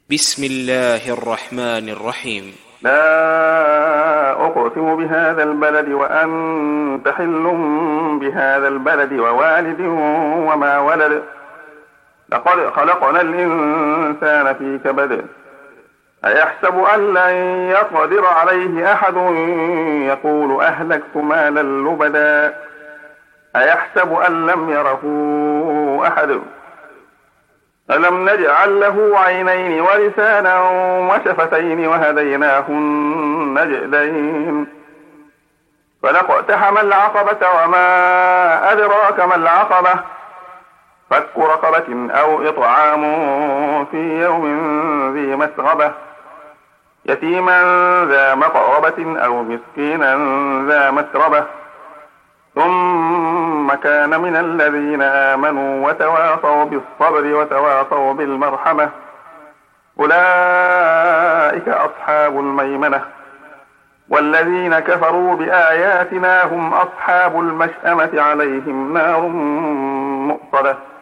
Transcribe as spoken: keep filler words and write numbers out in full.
بسم الله الرحمن الرحيم. لا أقسم بهذا البلد وأنت حل بهذا البلد ووالد وما ولد لقد خلقنا الإنسان في كبد أيحسب أن لن يقدر عليه أحد يقول أهلكت مالا لبدا أيحسب أن لم يره أحد ألم نجعل له عينين ولسانا وشفتين وهديناه النجدين فلاقتحم العقبة وما أدراك ما العقبة فك رقبة أو إطعام في يوم ذي مسغبة يتيما ذا مقربة أو مسكينا ذا مسربة ثم كان من الذين آمنوا وتواصوا بالصبر وتواصوا بالمرحمة أولئك أصحاب الميمنة والذين كفروا بآياتنا هم أصحاب المشأمة عليهم نار مؤصدة.